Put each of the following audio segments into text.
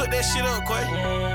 Cook that shit up, Quay.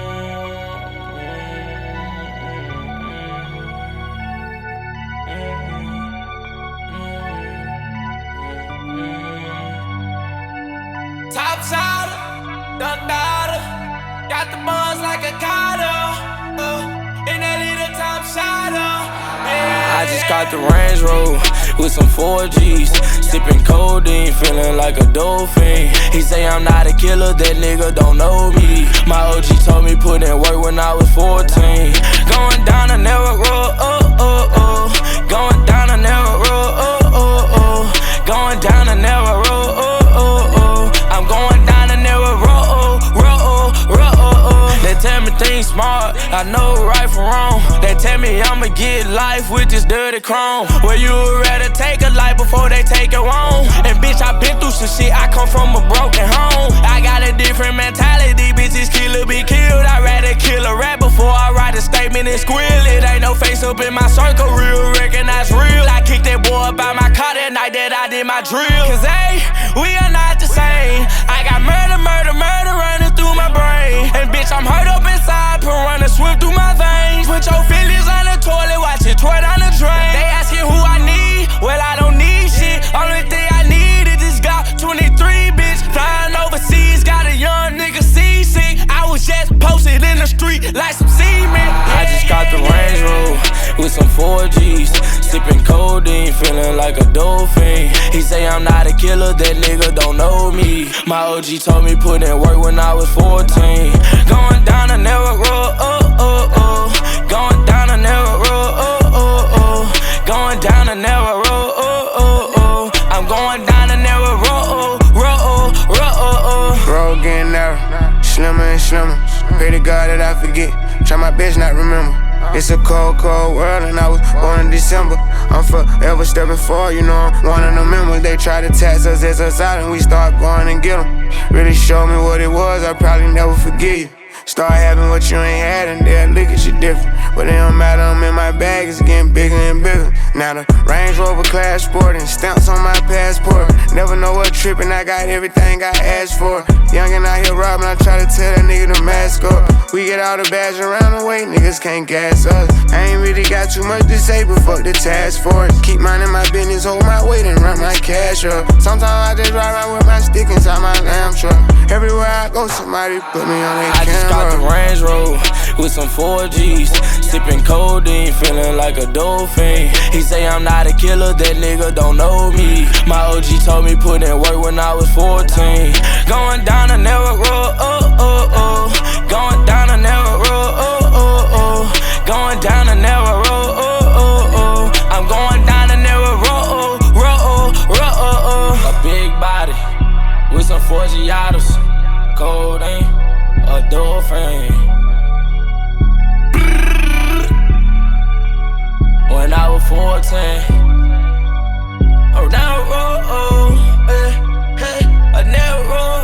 Top shotter, done daughter. Got the buns like a Kato. And that little top shotter. Yeah, I just got the Range Rover with some 4Gs. Sipping codeine, feeling like a dolphin. He say I'm not a killer, that nigga don't know me. My OG told me put in work when I was 14. Going down a narrow road, going down a narrow road, going down a narrow road, I'm going down a narrow road. They tell me things smart, I know right from wrong. They tell me I'ma get life with this dirty chrome. Well, you would rather take a life before they take it wrong. And bitch, I been through some shit, I come from a broken home. I got a different mentality, bitches kill or be killed. I'd rather kill a rat before I write a statement and squeal. It ain't no face up in my circle, real, recognize real. I kicked that boy up out my car that night that I did my drill. Cause hey, we are not the same. I got murder running through my brain. And bitch, I'm hurt up inside, piranha swim through my veins. Put your feelings on the toilet, watch it pour down the drain. They asking who I need, well I don't need shit. Only thing I need is this Glock 23, bitch. Flying overseas, got a young nigga seasick. I was just posted in the street like some cement. I just got the Range Rover with some 4Gs. Sipping codeine, feeling like a dolphin. He say I'm not a killer, that nigga don't know me. My OG told me put in work when I was 14. Going down a narrow road, going down a narrow road, going down a narrow road, I'm going down a narrow road. Road getting narrow, slimmer and slimmer. Pray to God that I forget, try my best not remember. It's a cold, cold world and I was born in December. I'm forever stepping forward, you know I'm one of the members. They try to tax us as us out and we start going and get them. Really show me what it was, I probably never forget you. Start having what you ain't had and they'll look at you different. But it don't matter, I'm in my bag, it's getting bigger and bigger. Now the Range Rover class sport and stamps on my passport. Never know what trippin', I got everything I asked for. Youngin' out here robbing, I try to tell that nigga to mask up. We get all the bags around the way, niggas can't gas us. I ain't really got too much to say, but fuck the task force. Keep minding my business, hold my weight and run my cash up. Sometimes I just ride around with my stick inside my lamb truck. Everywhere I go, somebody put me on their camera. I just got the Range Rover with some 4Gs. Sipping codeine, feeling like a dolphin. He say I'm not a killer, that nigga don't know me. My OG told me put in work when I was 14. Going down a narrow road, going down a narrow road, going down a narrow road, I'm going down a narrow road. A big body with some 4Giatos, codeine, a dolphin. When I was 14, I'm down the road, a narrow road.